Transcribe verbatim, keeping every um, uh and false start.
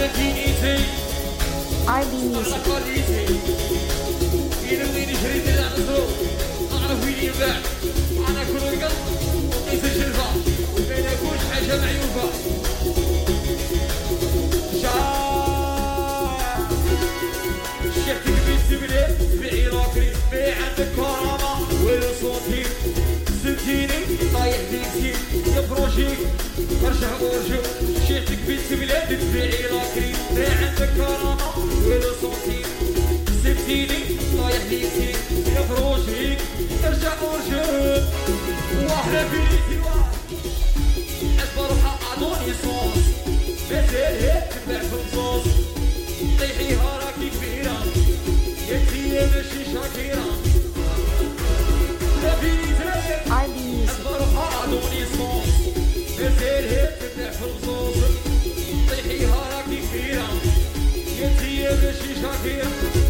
ار بي ميوزك. طايح فيك يا بروجيك ارجع ورجع شيتك بيت بلاد تبيعي لاكريم ما عندك كرامه ولا صوتي سبتيني طايح فيك يا بروجيك ارجع ورجع واحده بيتي واحد اصبرها اعطوني صوص مازال هيك تباع في الصوص طيحيها راكي كبيره يا تي ماشي شاكيره لا بيتي ار بي ميوزك. أعطوني صوص مازال هيك تبدع في الرصاص طيحيها راكي كبيرة يا انتي ماشي شاكيرة